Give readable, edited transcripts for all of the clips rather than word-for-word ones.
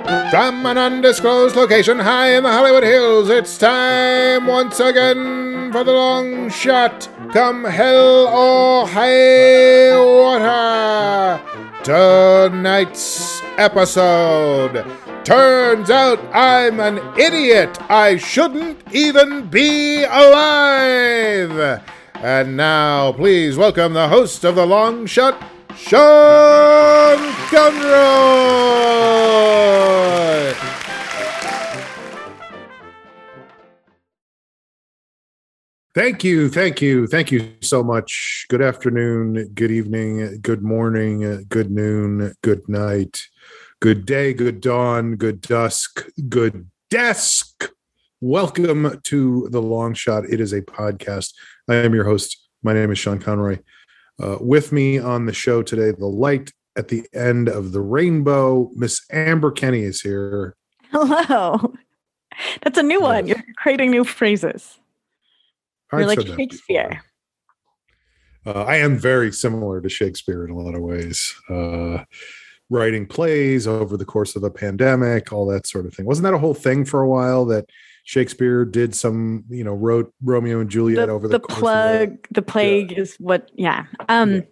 From an undisclosed location high in the Hollywood Hills, it's time once again for the long shot. Come hell or high water. Tonight's episode. Turns out I'm an idiot. I shouldn't even be alive. And now, please welcome the host of the long shot, Sean Conroy. Thank you so much. Good afternoon, good evening, good morning, good noon, good night, good day, good dawn, good dusk, good desk. Welcome to The Long Shot. It is a podcast. I am your host. My name is Sean Conroy. With me on the show today, the light at the end of the rainbow, Miss Amber Kenny is here. Hello. That's a new one. You're creating new phrases. You're like Shakespeare. I am very similar to Shakespeare in a lot of ways. Writing plays over the course of the pandemic, all that sort of thing. Wasn't that a whole thing for a while that Shakespeare did some, wrote Romeo and Juliet over the course of the plague is what, yeah. I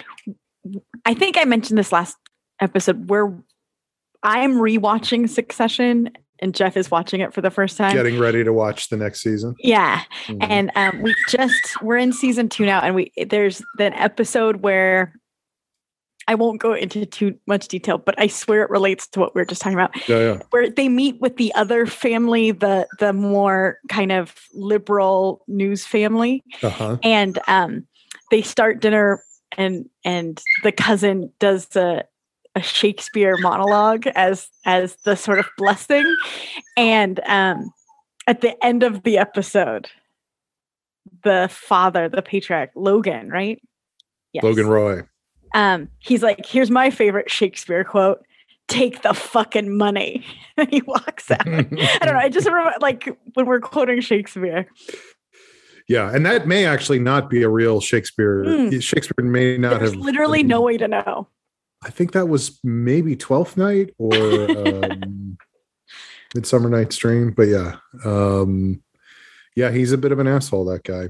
think I mentioned this last episode where I'm rewatching Succession and Jeff is watching it for the first time. Getting ready to watch the next season. Yeah. Mm-hmm. And we're in season 2 now, and there's an episode where I won't go into too much detail, but I swear it relates to what we were just talking about. Yeah. Where they meet with the other family, the more kind of liberal news family. Uh-huh. And they start dinner and the cousin does a Shakespeare monologue as the sort of blessing. And at the end of the episode, the father, the patriarch, Logan, right? Yes. Logan Roy. He's like, here's my favorite Shakespeare quote: "Take the fucking money." And he walks out. I don't know. I just remember like when we're quoting Shakespeare. Yeah, and that may actually not be a real Shakespeare. Shakespeare may not There's have. Literally no way to know. I think that was maybe Twelfth Night or Midsummer Night's Dream. But yeah, he's a bit of an asshole, that guy.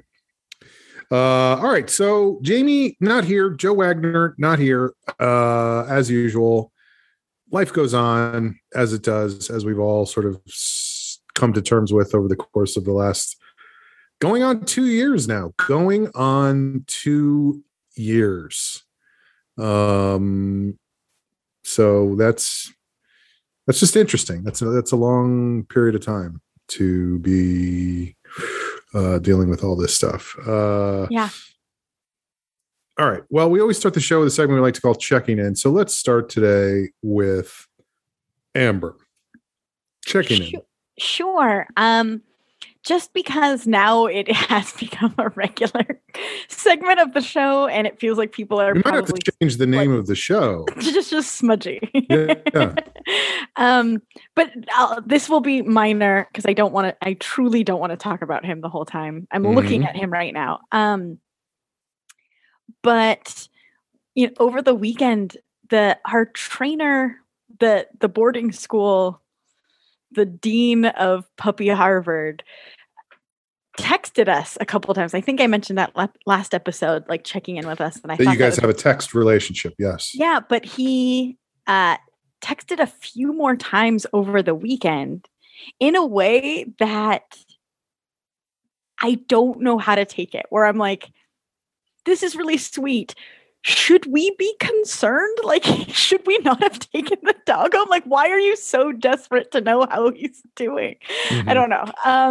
All right, so Jamie not here, Joe Wagner not here, as usual. Life goes on as it does, as we've all sort of come to terms with over the course of the last going on 2 years now. So that's just interesting. That's a long period of time to be dealing with all this stuff. Yeah. All right. Well, we always start the show with a segment we like to call Checking In. So let's start today with Amber. Checking in. Sure. Just because now it has become a regular segment of the show, and it feels like people are. We might have to change the name of the show. Just smudgy. Yeah. But this will be minor because I truly don't want to talk about him the whole time. I'm looking at him right now. But over the weekend, our trainer, the boarding school, the dean of Puppy Harvard, texted us a couple of times. I think I mentioned that last episode, like checking in with us. And I thought you guys have a text relationship. Yes. Yeah, but he texted a few more times over the weekend in a way that I don't know how to take it, where I'm like, this is really sweet. Should we be concerned? Like, should we not have taken the dog home? Like, why are you so desperate to know how he's doing? Mm-hmm. I don't know.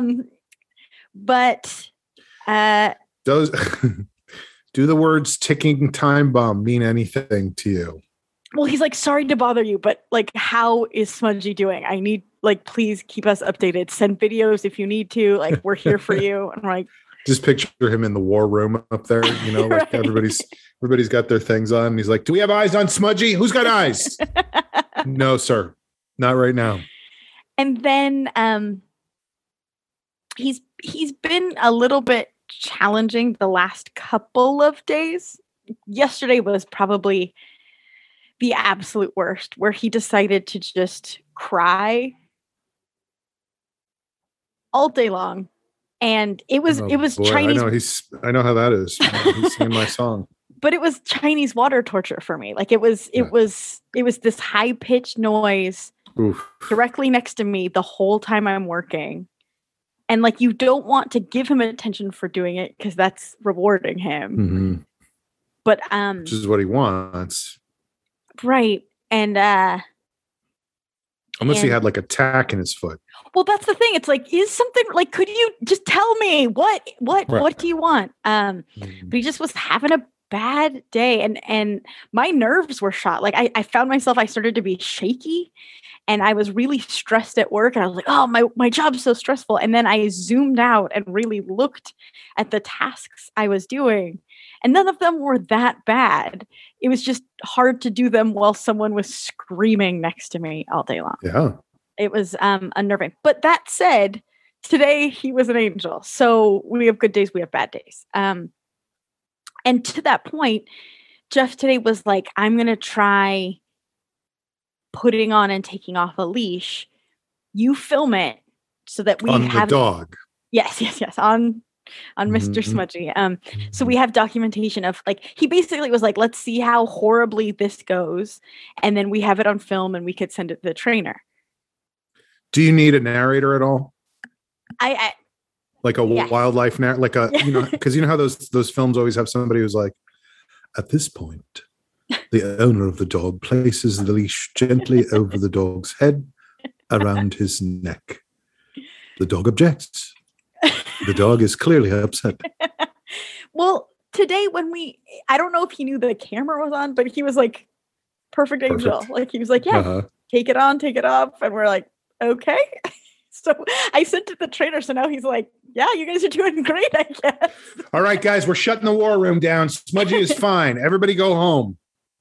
But do the words ticking time bomb mean anything to you? Well, he's like, sorry to bother you, but like, how is Smudgy doing? I need, like, please keep us updated. Send videos if you need to. Like, we're here for you. And I'm like, just picture him in the war room up there, like right. everybody's got their things on. And he's like, do we have eyes on Smudgy? Who's got eyes? No, sir. Not right now. And then he's been a little bit challenging the last couple of days. Yesterday was probably the absolute worst, where he decided to just cry all day long. And it was boy, Chinese. I know how that is. He's singing my song. But it was Chinese water torture for me. Like it was this high pitched noise directly next to me the whole time I'm working. And like, you don't want to give him attention for doing it because that's rewarding him. Mm-hmm. But which is what he wants. Right. And unless he had like a tack in his foot. Well, that's the thing. It's like, is something like, could you just tell me what do you want? But he just was having a bad day, and my nerves were shot. Like I found myself, I started to be shaky, and I was really stressed at work, and I was like, oh, my job's so stressful. And then I zoomed out and really looked at the tasks I was doing, and none of them were that bad. It was just hard to do them while someone was screaming next to me all day long. Yeah. It was unnerving. But that said, today he was an angel. So we have good days, we have bad days. And to that point, Jeff today was like, I'm going to try putting on and taking off a leash. You film it so that we have the dog. Yes. On Mr. Smudgy. So we have documentation of, like, he basically was like, let's see how horribly this goes. And then we have it on film and we could send it to the trainer. Do you need a narrator at all? I like a wildlife narrator, like a, because you know how those films always have somebody who's like, at this point, the owner of the dog places the leash gently over the dog's head, around his neck. The dog objects. The dog is clearly upset. Well, today I don't know if he knew the camera was on, but he was like, perfect angel. Like, he was like, yeah, take it on, take it off. And we're like, okay. So I sent it to the trainer. So now he's like, yeah, you guys are doing great, I guess. All right, guys, we're shutting the war room down. Smudgy is fine. Everybody go home.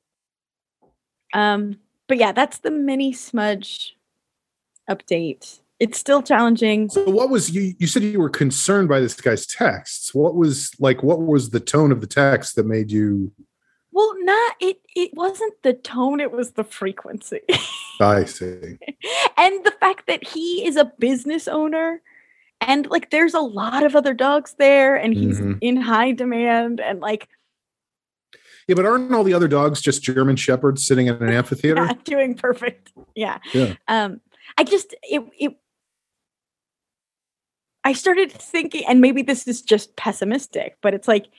But yeah, that's the mini Smudge update. It's still challenging. So what was you said you were concerned by this guy's texts. What was the tone of the text that made you? Well, it wasn't the tone, it was the frequency. I see. And the fact that he is a business owner, and like there's a lot of other dogs there, and he's in high demand, and like, yeah, but aren't all the other dogs just German shepherds sitting in an amphitheater? Yeah, doing perfect. Yeah. I started thinking, and maybe this is just pessimistic, but it's like,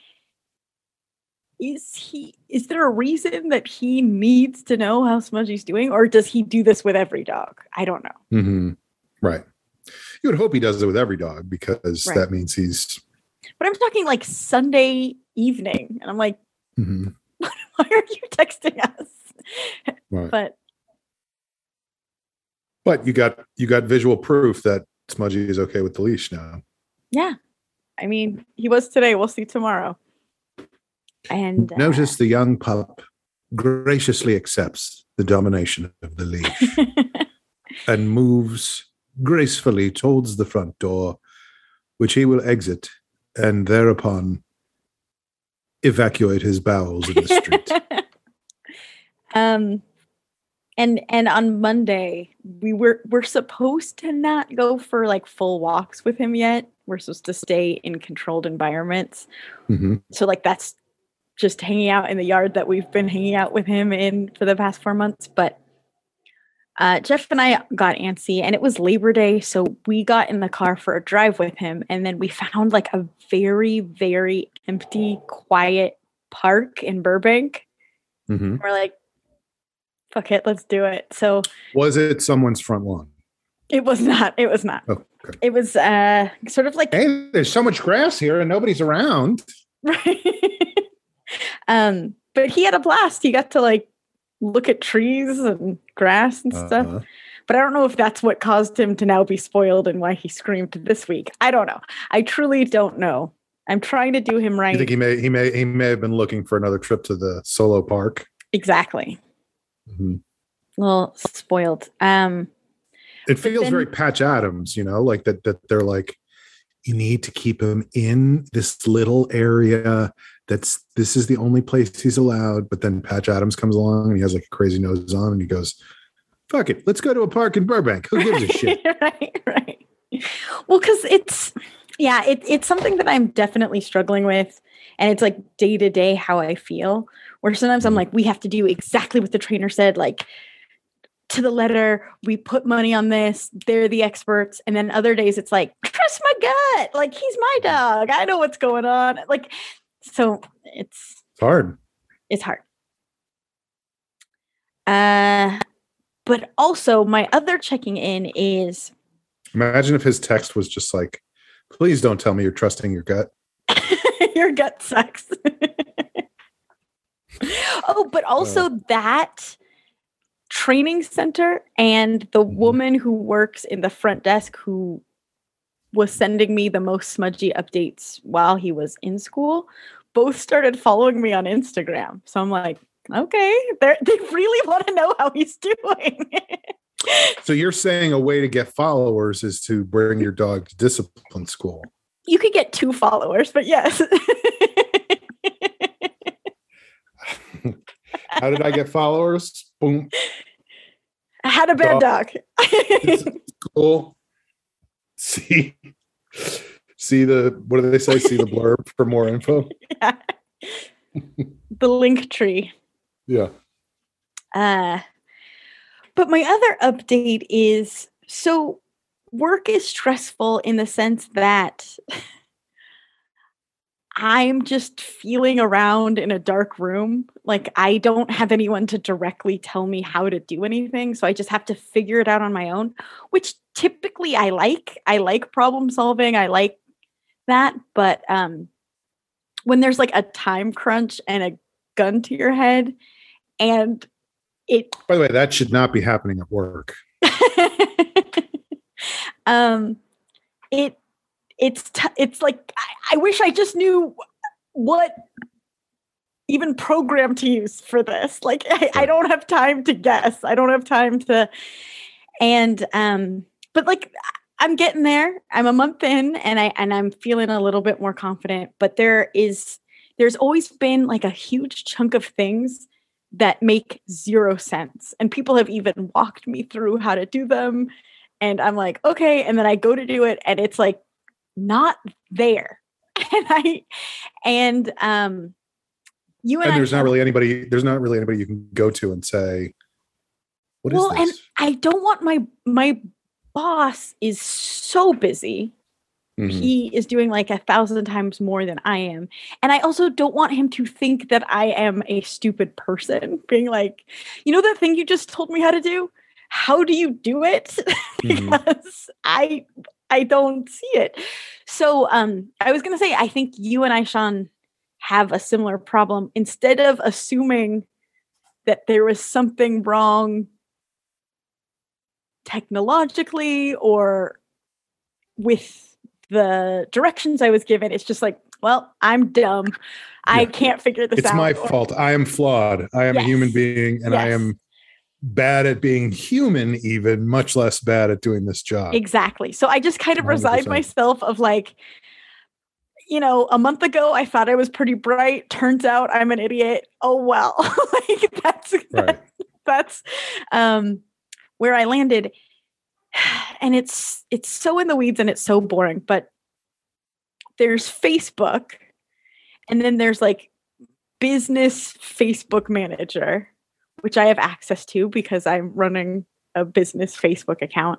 is there a reason that he needs to know how Smudgy's doing, or does he do this with every dog? I don't know. Mm-hmm. Right. You would hope he does it with every dog, because that means he's. But I'm talking like Sunday evening, and I'm like, why are you texting us? Right. But you got visual proof that Smudgy is okay with the leash now. Yeah. I mean, he was today. We'll see tomorrow. And notice the young pup graciously accepts the domination of the leash and moves gracefully towards the front door, which he will exit and thereupon evacuate his bowels in the street. And on Monday, we're supposed to not go for like full walks with him yet. We're supposed to stay in controlled environments. So like that's just hanging out in the yard that we've been hanging out with him in for the past 4 months. But Jeff and I got antsy, and it was Labor Day, so we got in the car for a drive with him, and then we found like a very, very empty, quiet park in Burbank. We're like, fuck it, let's do it. So was it someone's front lawn? It was not. Oh, okay. It was sort of like, hey, there's so much grass here and nobody's around. Right. But he had a blast. He got to like look at trees and grass and stuff. But I don't know if that's what caused him to now be spoiled and why he screamed this week. I don't know. I truly don't know. I'm trying to do him right. You think he may have been looking for another trip to the solo park? Exactly. A little spoiled. It feels very Patch Adams, like that they're like, you need to keep him in this little area. This is the only place he's allowed. But then Patch Adams comes along and he has like a crazy nose on and he goes, Fuck it. Let's go to a park in Burbank. Who gives a shit? Right. Well, because it's something that I'm definitely struggling with. And it's like day to day how I feel. Where sometimes I'm like, we have to do exactly what the trainer said, like to the letter. We put money on this. They're the experts. And then other days it's like, trust my gut. Like, he's my dog. I know what's going on. Like, so it's hard. It's hard. But also my other checking in is, imagine if his text was just like, please don't tell me you're trusting your gut. Your gut sucks. Oh, but also that training center and the woman who works in the front desk who was sending me the most smudgy updates while he was in school, both started following me on Instagram. So I'm like, okay, they really want to know how he's doing. So you're saying a way to get followers is to bring your dog to discipline school. You could get 2 followers, but yes. How did I get followers? Boom. I had a bad dog. Cool. See what do they say? See the blurb for more info. Yeah. The link tree. Yeah. But my other update is, so work is stressful in the sense that I'm just feeling around in a dark room. Like, I don't have anyone to directly tell me how to do anything. So I just have to figure it out on my own, which typically I like. I like problem solving. I like that. But when there's like a time crunch and a gun to your head, and it, by the way, that should not be happening at work. It's like, I wish I just knew what even program to use for this. Like, I don't have time to guess. I don't have time to, but like, I'm getting there. I'm a month in and I'm feeling a little bit more confident, but there's always been like a huge chunk of things that make zero sense. And people have even walked me through how to do them. And I'm like, okay. And then I go to do it and it's like not there. And there's not really anybody you can go to and say, what is this? And I don't want my boss is so busy. Mm-hmm. He is doing like 1,000 times more than I am. And I also don't want him to think that I am a stupid person, being like, you know, that thing you just told me how to do? How do you do it? Because I don't see it. So I was going to say, I think you and I, Sean, have a similar problem. Instead of assuming that there was something wrong technologically or with the directions I was given, it's just like, well, I'm dumb. I can't figure this out. It's my fault. I am flawed. I am a human being, and I am bad at being human, even much less bad at doing this job. Exactly. So I just kind of 100%. Resigned myself of like, you know, a month ago I thought I was pretty bright. Turns out I'm an idiot. Oh well. Like that's where I landed. And it's so in the weeds and it's so boring, but there's Facebook and then there's like business Facebook manager, which I have access to because I'm running a business Facebook account.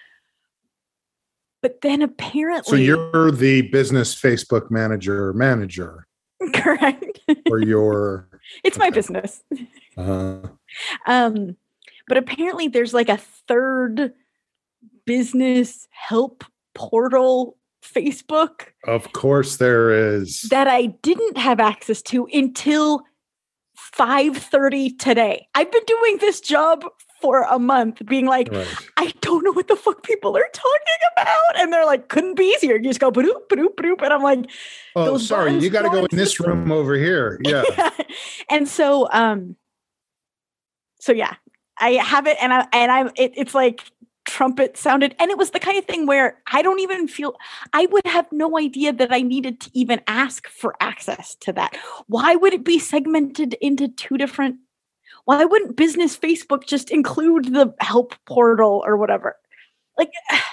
But then apparently... So you're the business Facebook manager. Correct. Or your... It's my business. Uh-huh. But apparently there's like a third business help portal Facebook. Of course there is. That I didn't have access to until 5:30 today. I've been doing this job for a month being like, I don't know what the fuck people are talking about. And they're like, couldn't be easier. You just go, ba-doop, ba-doop, ba-doop. And I'm like, oh, sorry, you got to go in this room over here. Yeah. And so yeah, I have it. And it's like trumpet sounded. And it was the kind of thing where I don't even feel, I would have no idea that I needed to even ask for access to that. Why would it be segmented into 2 different? Why wouldn't business Facebook just include the help portal or whatever? Like,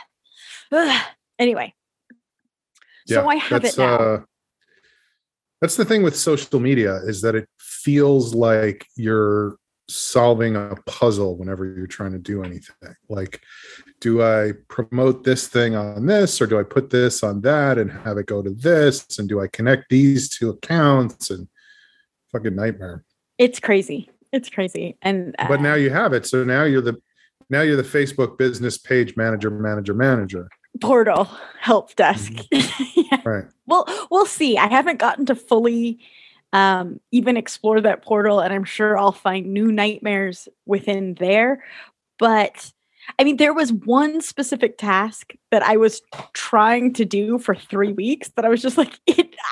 anyway. So I have it now. That's the thing with social media, is that it feels like you're solving a puzzle whenever you're trying to do anything. Like, do I promote this thing on this, or do I put this on that and have it go to this? And do I connect these two accounts? And fucking nightmare. It's crazy. It's crazy. And but now you have it. So now you're the Facebook business page manager. Portal help desk. Yeah. Right. Well, we'll see. I haven't gotten to fully even explore that portal, and I'm sure I'll find new nightmares within there. But I mean, there was one specific task that I was trying to do for 3 weeks that I was just like,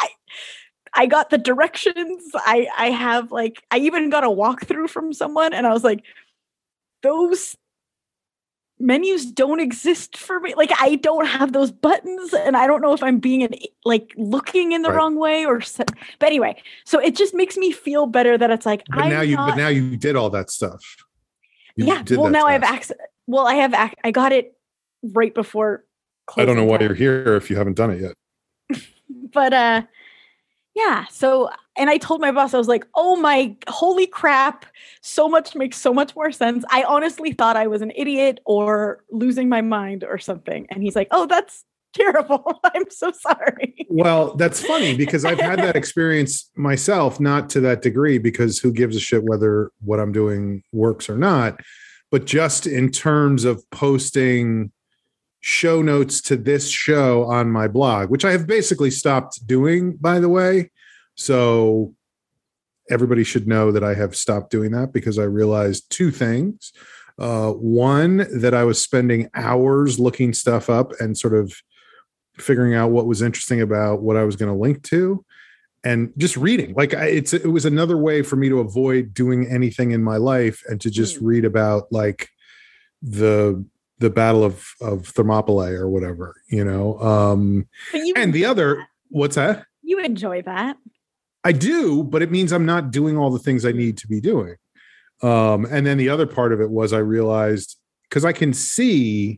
I got the directions. I have like, I even got a walkthrough from someone, and I was like, those menus don't exist for me. Like, I don't have those buttons, and I don't know if I'm being looking in the wrong way but anyway, so it just makes me feel better that it's like, but now you did all that stuff. Well, now I have access. Well, I got it right before closing. I don't know why you're here if you haven't done it yet. But yeah. So, and I told my boss, I was like, oh my, holy crap. Makes so much more sense. I honestly thought I was an idiot or losing my mind or something. And he's like, oh, that's terrible. I'm so sorry. Well, that's funny because I've had that experience myself, not to that degree, because who gives a shit whether what I'm doing works or not, but just in terms of posting show notes to this show on my blog, which I have basically stopped doing, by the way. So everybody should know that I have stopped doing that because I realized two things. One, that I was spending hours looking stuff up and sort of figuring out what was interesting about what I was going to link to, and just reading. Like, it was another way for me to avoid doing anything in my life and to just read about like the Battle of Thermopylae or whatever, you know. And the other, what's that? You enjoy that. I do, but it means I'm not doing all the things I need to be doing. And then the other part of it was I realized, because I can see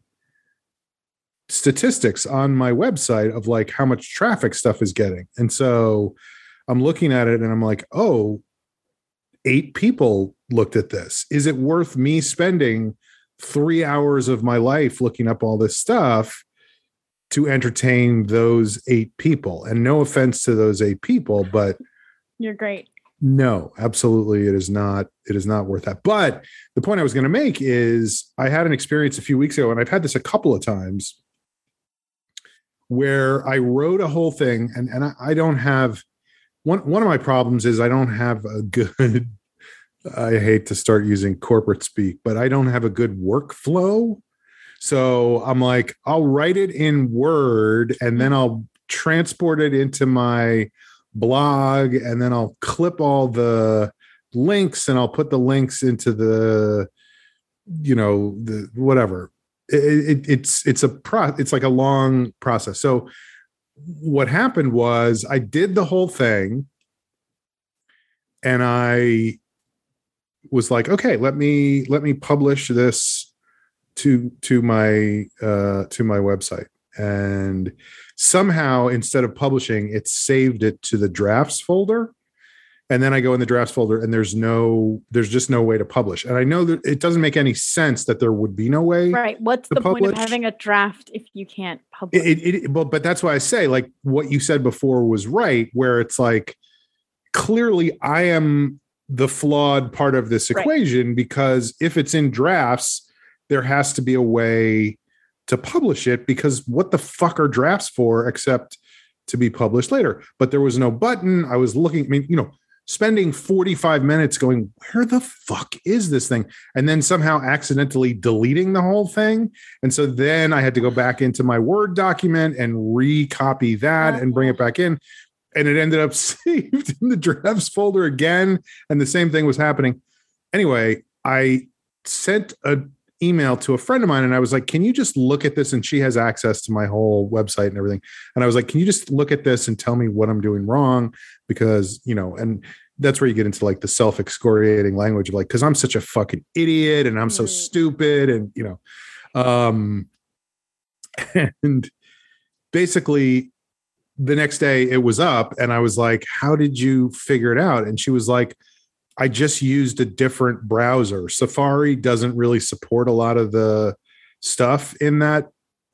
statistics on my website of like how much traffic stuff is getting. And so I'm looking at it and I'm like, oh, 8 people looked at this. Is it worth me spending 3 hours of my life looking up all this stuff to entertain those 8 people? And no offense to those 8 people, but you're great. No, absolutely. It is not worth that. But the point I was going to make is I had an experience a few weeks ago, and I've had this a couple of times, where I wrote a whole thing, and I don't have one of my problems is I don't have a good, I hate to start using corporate speak, but I don't have a good workflow. So I'm like, I'll write it in Word and then I'll transport it into my blog, and then I'll clip all the links and I'll put the links into the, you know, the whatever. It's like a long process. So what happened was I did the whole thing and I was like, okay, let me publish this to my website. And somehow, instead of publishing, it saved it to the drafts folder. And then I go in the drafts folder and there's just no way to publish. And I know that it doesn't make any sense that there would be no way. Right. What's the point of having a draft if you can't publish? But that's why I say, like, what you said before was right, where it's like, clearly I am the flawed part of this equation, because if it's in drafts, there has to be a way to publish it, because what the fuck are drafts for except to be published later? But there was no button. I was looking, I mean, you know, spending 45 minutes going, where the fuck is this thing? And then somehow accidentally deleting the whole thing. And so then I had to go back into my Word document and recopy that and bring it back in. And it ended up saved in the drafts folder again. And the same thing was happening. Anyway, I sent an email to a friend of mine and I was like, can you just look at this? And she has access to my whole website and everything. And I was like, can you just look at this and tell me what I'm doing wrong? Because, you know, and that's where you get into like the self-excoriating language of like, because I'm such a fucking idiot and I'm so stupid, and and basically the next day it was up and I was like, how did you figure it out? And she was like, I just used a different browser. Safari doesn't really support a lot of the stuff in that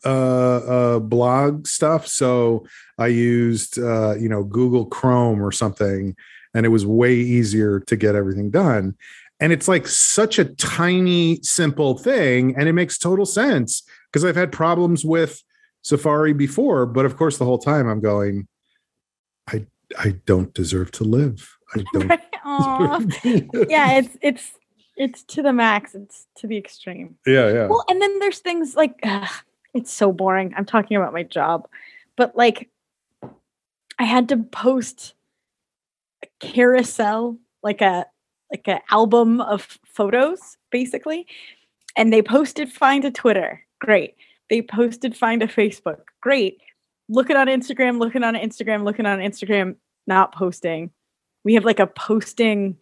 blog stuff. So I used, Google Chrome or something, and it was way easier to get everything done. And it's like such a tiny, simple thing. And it makes total sense because I've had problems with Safari before. But of course, the whole time I'm going, I don't deserve to live. I don't. Yeah, it's to the max. It's to the extreme. Yeah. Well, and then there's things like, it's so boring. I'm talking about my job, but like I had to post a carousel, like a album of photos, basically. And they posted fine to Twitter. Great. They posted fine to Facebook. Great. Looking on Instagram, not posting. We have like a posting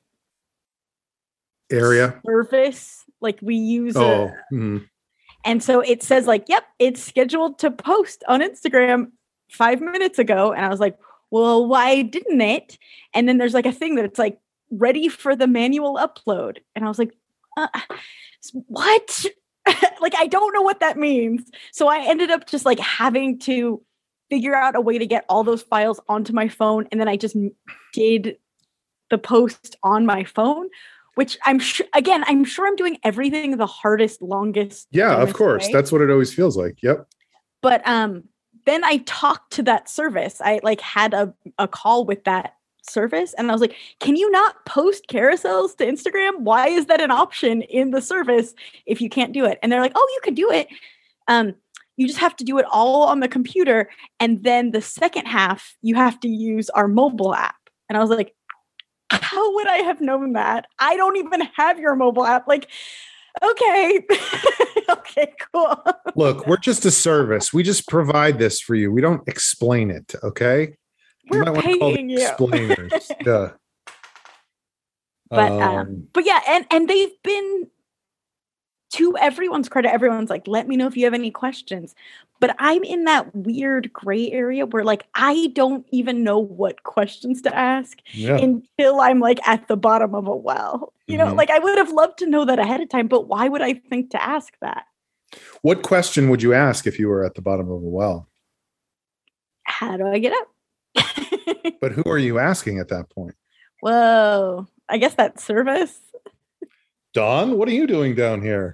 area service. Like we use and so it says like, yep, it's scheduled to post on Instagram 5 minutes ago. And I was like, well, why didn't it? And then there's like a thing that it's like ready for the manual upload. And I was like, what? Like, I don't know what that means. So I ended up just like having to figure out a way to get all those files onto my phone. And then I just did the post on my phone, which I'm sure I'm doing everything the hardest, longest. Yeah, of course. Way. That's what it always feels like. Yep. But then I talked to that service. I like had a call with that service and I was like, can you not post carousels to Instagram? Why is that an option in the service if you can't do it? And they're like, oh, you could do it. You just have to do it all on the computer. And then the second half, you have to use our mobile app. And I was like, how would I have known that? I don't even have your mobile app. Like, okay. Okay, cool. Look, we're just a service. We just provide this for you. We don't explain it. Okay. We're paying you. Explainers. Yeah. But yeah, and they've been, to everyone's credit, everyone's like, let me know if you have any questions. But I'm in that weird gray area where like, I don't even know what questions to ask until I'm like at the bottom of a well. You know, like I would have loved to know that ahead of time, but why would I think to ask that? What question would you ask if you were at the bottom of a well? How do I get up? But who are you asking at that point? Whoa, I guess that service. Dawn, what are you doing down here?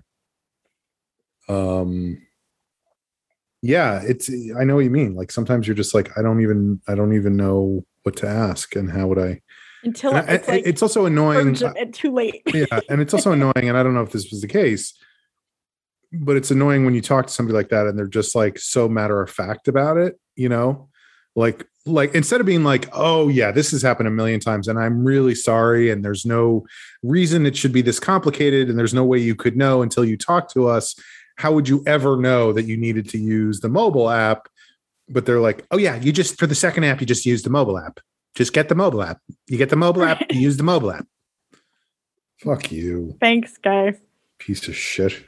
Yeah, I know what you mean. Like sometimes you're just like, I don't even know what to ask and how would I until it's also annoying too late. Yeah, and it's also annoying, and I don't know if this was the case, but it's annoying when you talk to somebody like that and they're just like so matter of fact about it, you know? Like instead of being like, oh yeah, this has happened a million times and I'm really sorry and there's no reason it should be this complicated and there's no way you could know until you talk to us. How would you ever know that you needed to use the mobile app? But they're like, oh yeah, for the second app, you just use the mobile app. Just get the mobile app. You get the mobile app, you use the mobile app. Fuck you. Thanks, guys. Piece of shit.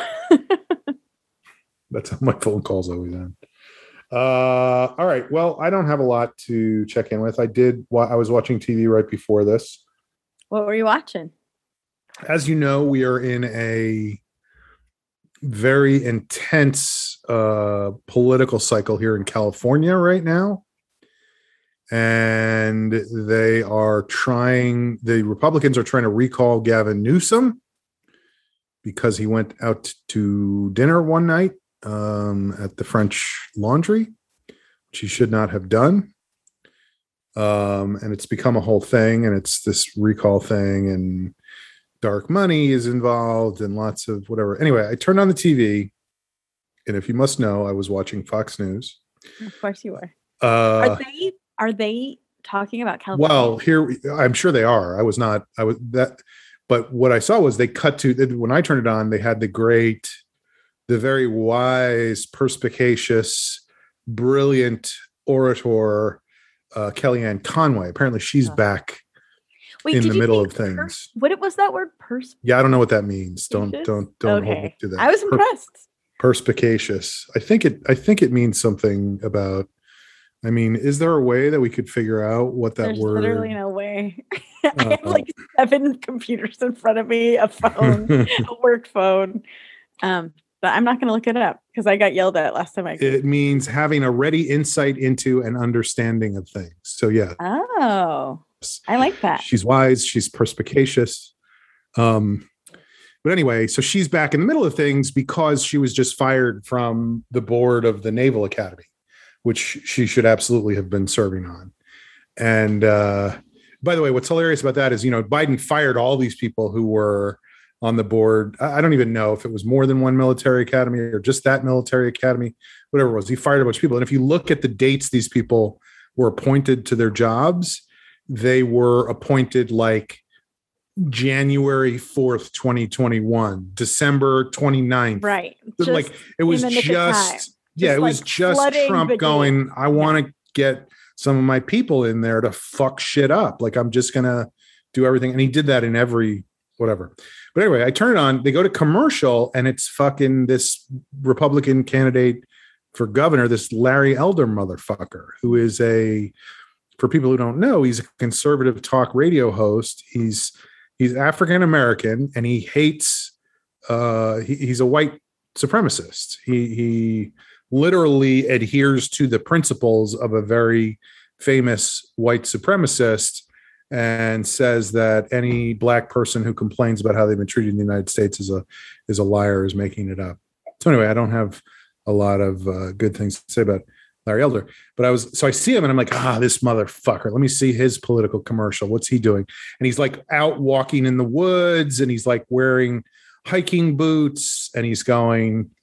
That's how my phone calls always end. All right. Well, I don't have a lot to check in with. I was watching TV right before this. What were you watching? As you know, we are in a very intense political cycle here in California right now. And the Republicans are trying to recall Gavin Newsom because he went out to dinner one night at the French Laundry, which he should not have done. And it's become a whole thing, and it's this recall thing, and dark money is involved and lots of whatever. Anyway, I turned on the TV, and if you must know, I was watching Fox News. Of course you were. Are they talking about California? Well, here, I'm sure they are. But what I saw was they cut to, when I turned it on, they had the very wise, perspicacious, brilliant orator, Kellyanne Conway. Apparently she's back Wait, in did the you middle say of things. what was that word? Yeah, I don't know what that means. Don't hold me Okay. to that. I was impressed. Perspicacious. I think it means something about. I mean, is there a way that we could figure out what that There's word? literally no way. I have like 7 computers in front of me, a phone, a work phone. But I'm not going to look it up because I got yelled at last time I. It means having a ready insight into an understanding of things. So yeah. Oh, I like that. She's wise. She's perspicacious. But anyway, so she's back in the middle of things because she was just fired from the board of the Naval Academy, which she should absolutely have been serving on. And by the way, what's hilarious about that is, Biden fired all these people who were on the board. I don't even know if it was more than one military academy or just that military academy, whatever it was. He fired a bunch of people. And if you look at the dates these people were appointed to their jobs, they were appointed like January 4th, 2021, December 29th. Right. Like it was just it was just Trump going, I want to get some of my people in there to fuck shit up. Like, I'm just going to do everything. And he did that in every whatever. But anyway, I turn it on, they go to commercial, and it's fucking this Republican candidate for governor, this Larry Elder motherfucker, who is for people who don't know, he's a conservative talk radio host. He's African American, and he hates. He's a white supremacist. He literally adheres to the principles of a very famous white supremacist, and says that any black person who complains about how they've been treated in the United States is a liar, is making it up. So anyway, I don't have a lot of good things to say about Larry Elder, but I see him and I'm like, this motherfucker, let me see his political commercial. What's he doing? And he's like out walking in the woods, and he's like wearing hiking boots, and he's going,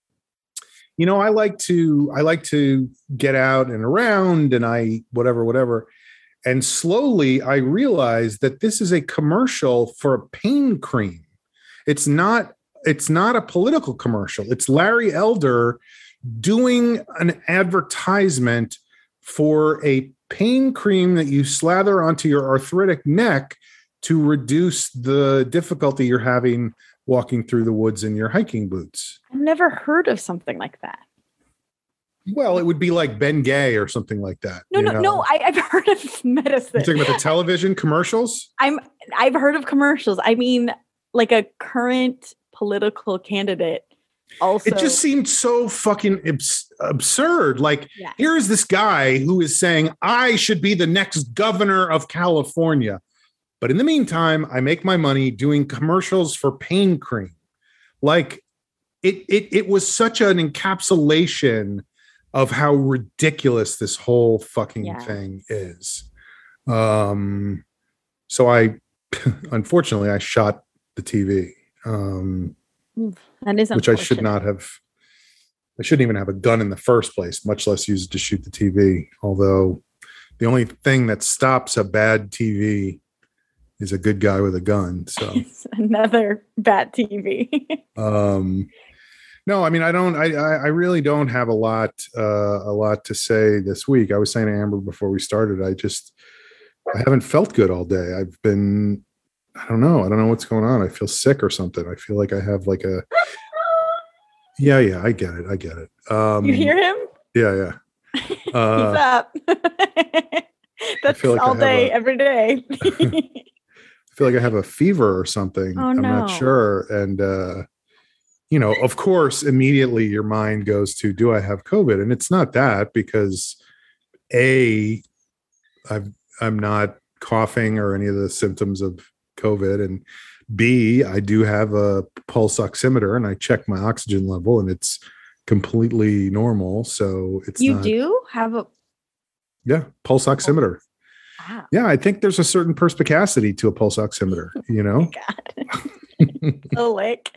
I like to get out and around, and I whatever. And slowly I realized that this is a commercial for a pain cream. It's not a political commercial. It's Larry Elder doing an advertisement for a pain cream that you slather onto your arthritic neck to reduce the difficulty you're having walking through the woods in your hiking boots. I've never heard of something like that. Well, it would be like Ben Gay or something like that. No. I've heard of medicine. You're talking about the television commercials? I've heard of commercials. I mean, like a current political candidate. Also, it just seemed so fucking absurd. Like, Here is this guy who is saying, I should be the next governor of California. But in the meantime, I make my money doing commercials for pain cream. Like, it was such an encapsulation of how ridiculous this whole fucking thing is. So I, unfortunately, I shot the TV. That is which I should not have. I shouldn't even have a gun in the first place, much less use it to shoot the TV. Although the only thing that stops a bad TV is a good guy with a gun. So it's another bad TV. No, I mean, I really don't have a lot to say this week. I was saying to Amber before we started, I haven't felt good all day. I don't know what's going on. I feel sick or something. I feel like I have like a, yeah, I get it. You hear him? Yeah. He's up. That's like all day, every day. I feel like I have a fever or something. Oh, I'm not sure. And, of course, immediately your mind goes to, do I have COVID? And it's not that, because I'm not coughing or any of the symptoms of COVID, and B, I do have a pulse oximeter, and I check my oxygen level, and it's completely normal. So it's you do have a pulse oximeter. Wow. Yeah, I think there's a certain perspicacity to a pulse oximeter. Oh, lick.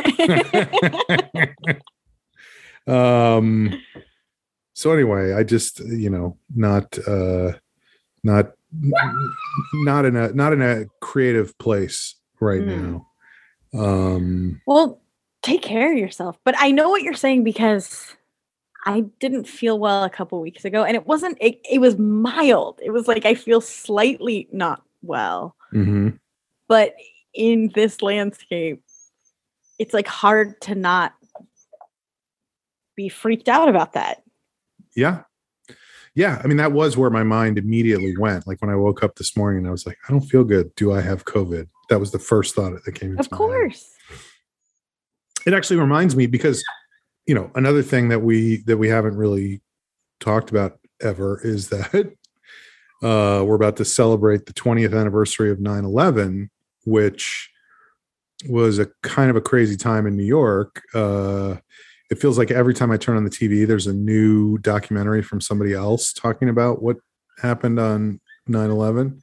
So anyway, I just not in a creative place right now. Well, take care of yourself. But I know what you're saying, because I didn't feel well a couple weeks ago, and it was mild. It was like, I feel slightly not well. Mm-hmm. But in this landscape, it's like hard to not be freaked out about that. Yeah. Yeah. I mean, that was where my mind immediately went. Like when I woke up this morning, I was like, I don't feel good. Do I have COVID? That was the first thought that came into my head. Of course. It actually reminds me because, another thing that we haven't really talked about ever is that we're about to celebrate the 20th anniversary of 9/11, which was a kind of a crazy time in New York. It feels like every time I turn on the TV, there's a new documentary from somebody else talking about what happened on 9/11.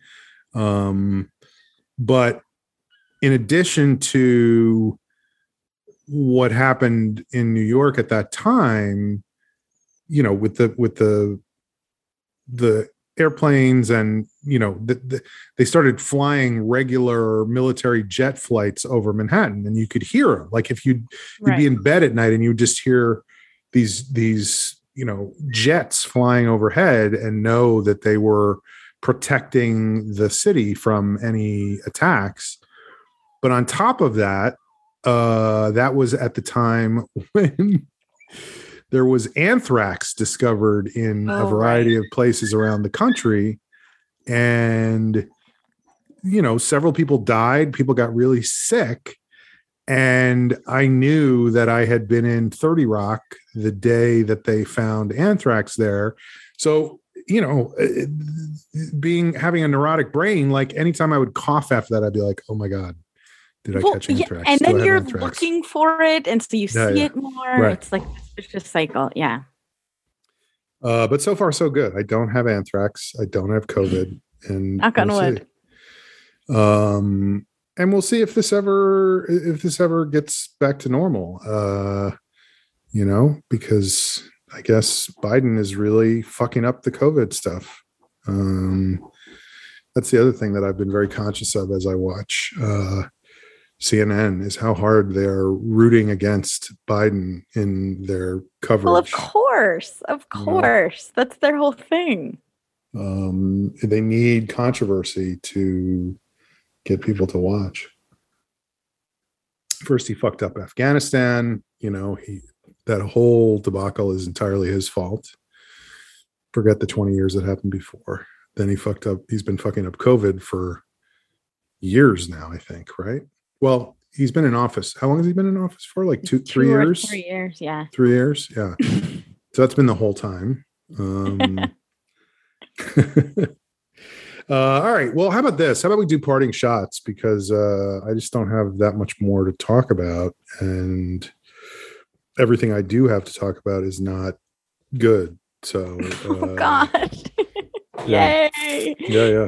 But in addition to what happened in New York at that time, with the airplanes and, they started flying regular military jet flights over Manhattan, and you could hear them. Like if you'd be in bed at night and you would just hear these, jets flying overhead and know that they were protecting the city from any attacks. But on top of that, that was at the time when there was anthrax discovered in a variety of places around the country. And, several people died. People got really sick. And I knew that I had been in 30 Rock the day that they found anthrax there. So, having a neurotic brain, like anytime I would cough after that, I'd be like, oh my God, did I catch anthrax? And then you're looking for it. And so you see it more. Right. It's like it's just cycle. Yeah. But so far, so good. I don't have anthrax. I don't have COVID. And knock on wood. And we'll see if this ever gets back to normal. Because I guess Biden is really fucking up the COVID stuff. That's the other thing that I've been very conscious of as I watch CNN is how hard they're rooting against Biden in their coverage. Well, of course. That's their whole thing. They need controversy to get people to watch. First, he fucked up Afghanistan. That whole debacle is entirely his fault. Forget the 20 years that happened before. Then he's been fucking up COVID for years now, I think, right? Well, he's been in office. How long has he been in office for? Like 3 years? 3 years, yeah. 3 years, yeah. So that's been the whole time. All right. Well, how about this? How about we do parting shots? Because I just don't have that much more to talk about. And everything I do have to talk about is not good. So, oh God. Yeah. Yay. Yeah.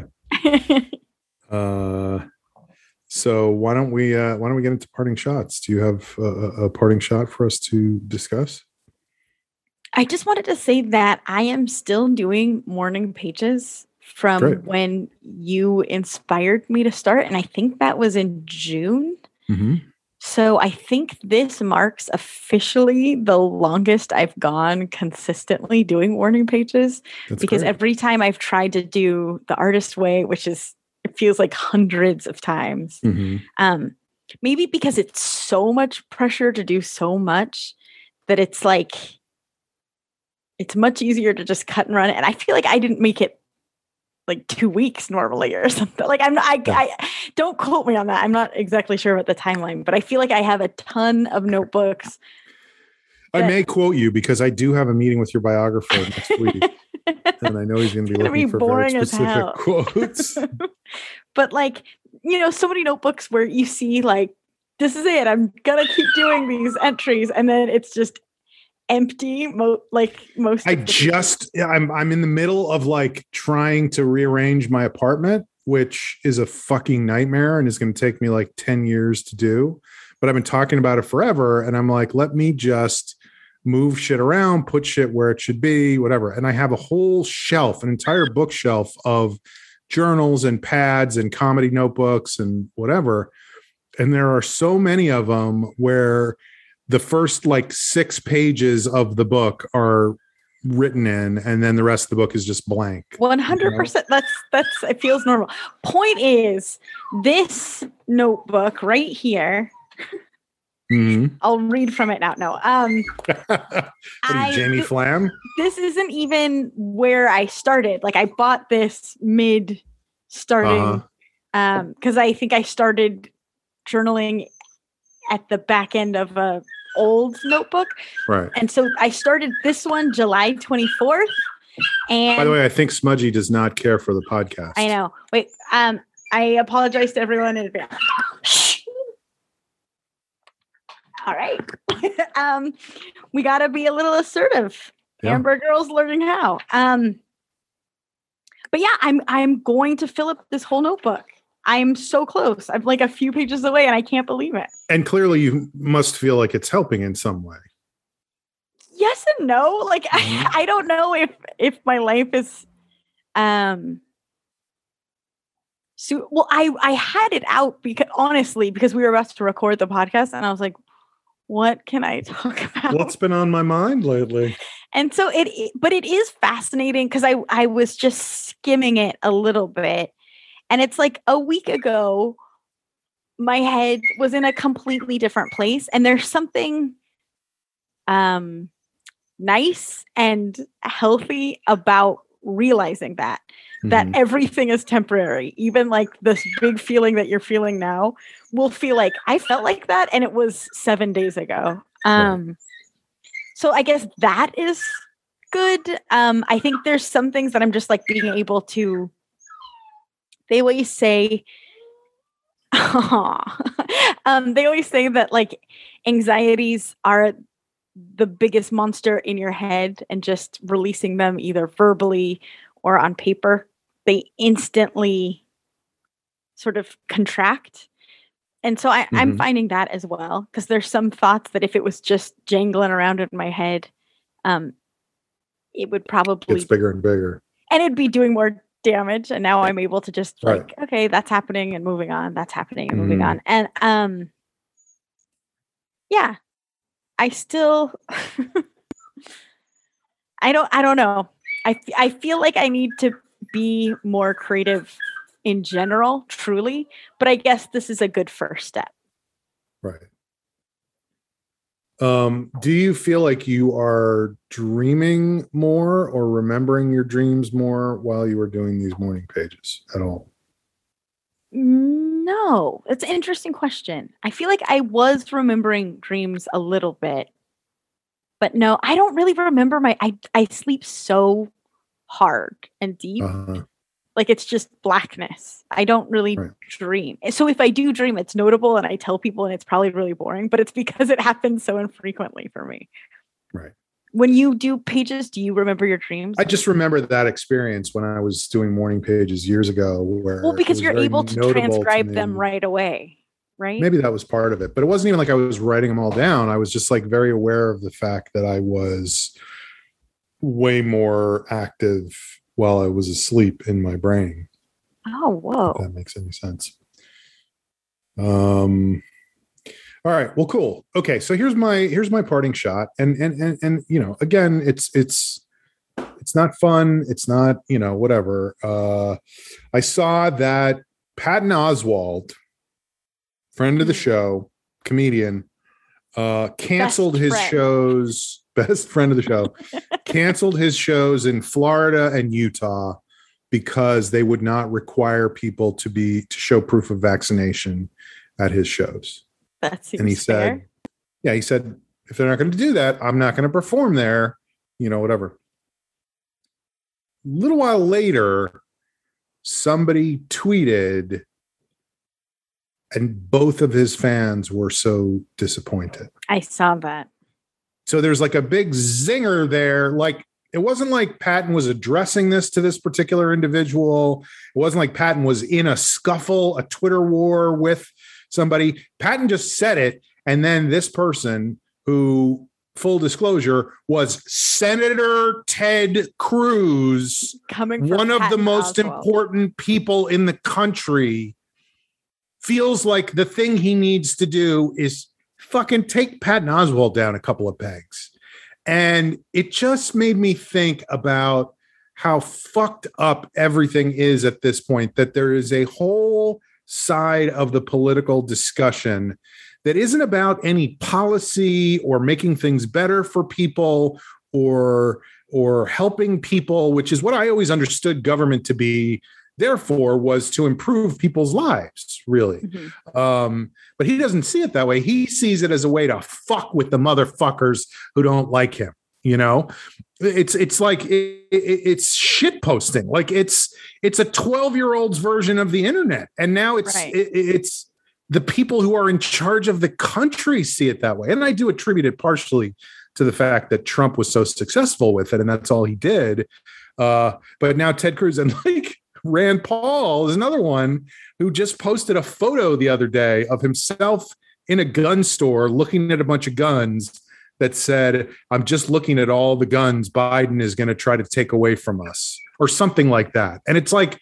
So why don't we get into parting shots? Do you have a parting shot for us to discuss? I just wanted to say that I am still doing morning pages from when you inspired me to start. And I think that was in June. Mm-hmm. So I think this marks officially the longest I've gone consistently doing morning pages. That's because great. Every time I've tried to do the artist way, which is, it feels like hundreds of times, maybe because it's so much pressure to do so much that it's like, it's much easier to just cut and run. And I feel like I didn't make it like 2 weeks normally or something. Like I don't quote me on that. I'm not exactly sure about the timeline, but I feel like I have a ton of notebooks. I may quote you because I do have a meeting with your biographer next week. And I know he's going to be looking for very specific quotes. But like, so many notebooks where you see like, this is it. I'm going to keep doing these entries. And then it's just empty. I'm in the middle of like trying to rearrange my apartment, which is a fucking nightmare and is going to take me like 10 years to do. But I've been talking about it forever. And I'm like, let me just move shit around, put shit where it should be, whatever. And I have a whole shelf, an entire bookshelf of journals and pads and comedy notebooks and whatever. And there are so many of them where the first like 6 pages of the book are written in, and then the rest of the book is just blank. 100%. That's it feels normal. Point is, this notebook right here. Mm-hmm. I'll read from it now. No. What are you, Jamie Flam? This isn't even where I started. Like, I bought this mid starting because I think I started journaling at the back end of a old notebook. Right. And so I started this one July 24th. And by the way, I think Smudgy does not care for the podcast. I know. Wait, I apologize to everyone in advance. All right. We got to be a little assertive. Yeah. Amber Girl's learning how. But yeah, I'm going to fill up this whole notebook. I'm so close. I'm like a few pages away and I can't believe it. And clearly you must feel like it's helping in some way. Yes and no. Like, I don't know if my life is, so, well, I had it out because we were about to record the podcast and I was like, what can I talk about? What's been on my mind lately? And so but it is fascinating because I was just skimming it a little bit. And it's like a week ago, my head was in a completely different place. And there's something nice and healthy about realizing that everything is temporary. Even like this big feeling that you're feeling now will feel like I felt like that. And it was 7 days ago. So I guess that is good. I think there's some things that I'm just like being able to. They always say, they always say that like anxieties are the biggest monster in your head, and just releasing them either verbally or on paper, they instantly sort of contract. And so I'm finding that as well, because there's some thoughts that if it was just jangling around in my head, it would probably it's bigger and bigger, and it'd be doing more damage. And now I'm able to just like, okay, that's happening and moving on. That's happening and moving on. And yeah, I still, I don't know. I feel like I need to be more creative in general, truly, but I guess this is a good first step. Right. Do you feel like you are dreaming more or remembering your dreams more while you were doing these morning pages at all? No, it's an interesting question. I feel like I was remembering dreams a little bit, but no, I don't really remember I sleep so hard and deep. Like it's just blackness. I don't really dream. So if I do dream, it's notable and I tell people and it's probably really boring, but it's because it happens so infrequently for me. Right. When you do pages, do you remember your dreams? I just remember that experience when I was doing morning pages years ago where because you're able to transcribe them right away, right? Maybe that was part of it, but it wasn't even like I was writing them all down. I was just like very aware of the fact that I was way more active while I was asleep in my brain. Oh, whoa. If that makes any sense. All right. Well, cool. Okay. So here's my parting shot. And you know, again, it's not fun. It's not, you know, whatever. I saw that Patton Oswalt, friend of the show, comedian, canceled his shows. Best friend of the show, canceled his shows in Florida and Utah because they would not require people to show proof of vaccination at his shows. That seems and he fair. He said, if they're not going to do that, I'm not going to perform there, you know, whatever. A little while later, somebody tweeted, and both of his fans were so disappointed. I saw that. So there's like a big zinger there. Like it wasn't like Patton was addressing this to this particular individual. It wasn't like Patton was in a scuffle, a Twitter war with somebody. Patton just said it. And then this person who, full disclosure, was Senator Ted Cruz, one of the most important people in the country, feels like the thing he needs to do is fucking take Patton Oswalt down a couple of pegs. And it just made me think about how fucked up everything is at this point, that there is a whole side of the political discussion that isn't about any policy or making things better for people or helping people, which is what I always understood government to be. Therefore, was to improve people's lives, really. But he doesn't see it that way. He sees it as a way to fuck with the motherfuckers who don't like him. You know, it's like it's shit posting. Like it's a 12-year-old's version of the internet, and now it's the people who are in charge of the country see it that way. And I do attribute it partially to the fact that Trump was so successful with it, and that's all he did. But now Ted Cruz and like Rand Paul is another one who just posted a photo the other day of himself in a gun store looking at a bunch of guns that said, "I'm just looking at all the guns Biden is going to try to take away from us," or something like that. And it's like,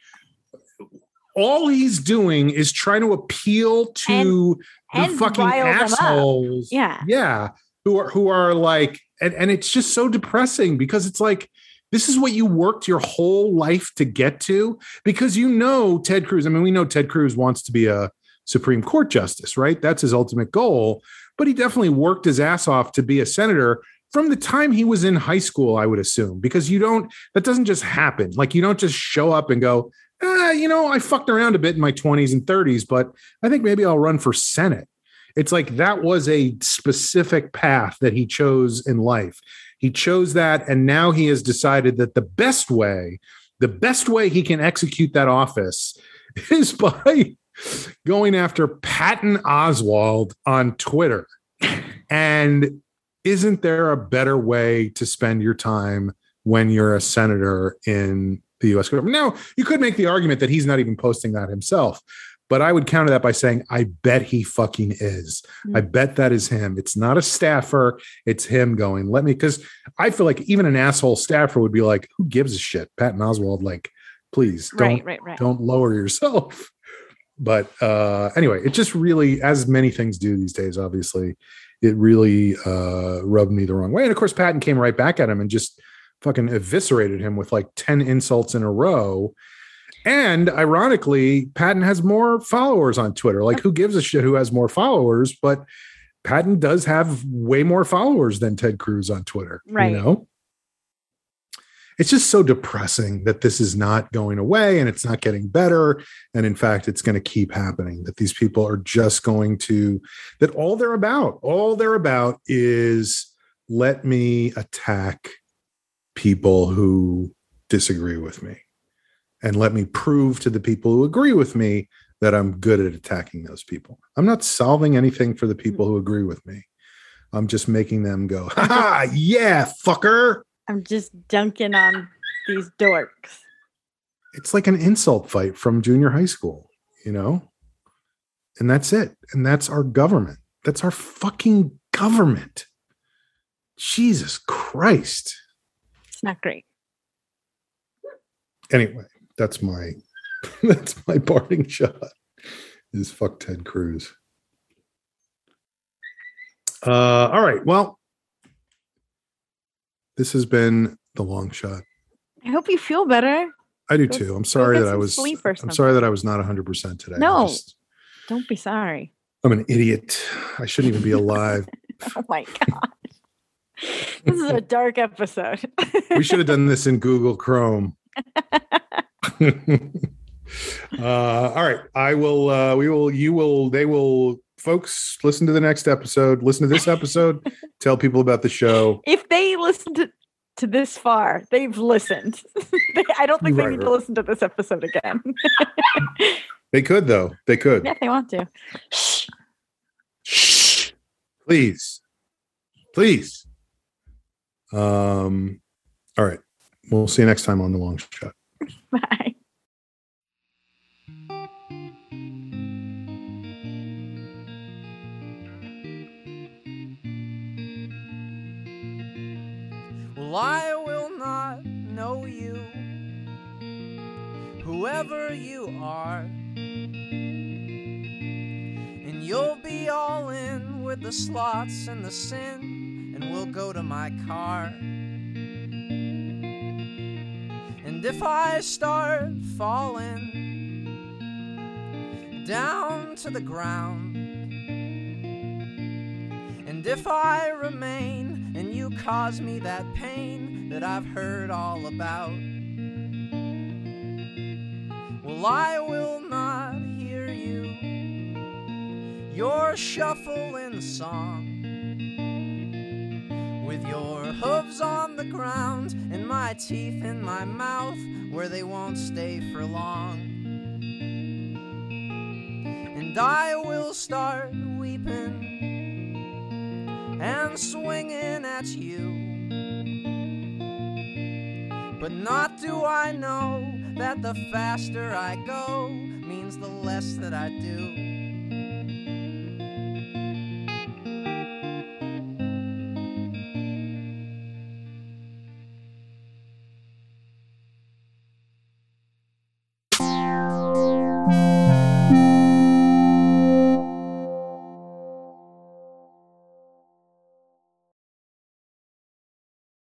all he's doing is trying to appeal to the fucking assholes. Yeah. Who are like, and it's just so depressing because it's like, this is what you worked your whole life to get to, because you know Ted Cruz. I mean, we know Ted Cruz wants to be a Supreme Court justice, right? That's his ultimate goal. But he definitely worked his ass off to be a senator from the time he was in high school, I would assume, because that doesn't just happen. Like, you don't just show up and go, I fucked around a bit in my 20s and 30s, but I think maybe I'll run for Senate. It's like that was a specific path that he chose in life. He chose that, and now he has decided that the best way he can execute that office is by going after Patton Oswalt on Twitter. And isn't there a better way to spend your time when you're a senator in the U.S. government? Now, you could make the argument that he's not even posting that himself, but I would counter that by saying, I bet he fucking is. I bet that is him. It's not a staffer. It's him going, because I feel like even an asshole staffer would be like, who gives a shit? Patton Oswalt, like, please don't lower yourself. But anyway, it just really, as many things do these days, obviously, it really rubbed me the wrong way. And of course, Patton came right back at him and just fucking eviscerated him with like 10 insults in a row. And ironically, Patton has more followers on Twitter. Like, who gives a shit who has more followers? But Patton does have way more followers than Ted Cruz on Twitter. Right. You know? It's just so depressing that this is not going away and it's not getting better. And in fact, it's going to keep happening, that these people are just going to, that all they're about is, let me attack people who disagree with me. And let me prove to the people who agree with me that I'm good at attacking those people. I'm not solving anything for the people who agree with me. I'm just making them go, ha ha, yeah, fucker. I'm just dunking on these dorks. It's like an insult fight from junior high school, you know? And that's it. And that's our government. That's our fucking government. Jesus Christ. It's not great. Anyway, that's my parting shot, is fuck Ted Cruz. All right. Well, this has been The Long Shot. I hope you feel better. I do too. I'm sorry that I was not 100% today. No, don't be sorry. I'm an idiot. I shouldn't even be alive. Oh my God. This is a dark episode. We should have done this in Google Chrome. All right. They will, folks, listen to the next episode. Listen to this episode. Tell people about the show. If they listen to this far, they've listened. I don't think they need to listen to this episode again. They could, though. They could. Yeah, if they want to. Shh. Please. All right. We'll see you next time on The Long Shot. Bye. Well, I will not know you, whoever you are, and you'll be all in with the slots and the sin and we'll go to my car. And if I start falling down to the ground, and if I remain and you cause me that pain that I've heard all about, well, I will not hear you, your shuffling song, with your hooves on the ground and my teeth in my mouth where they won't stay for long. And I will start weeping and swinging at you, but not do I know that the faster I go means the less that I do.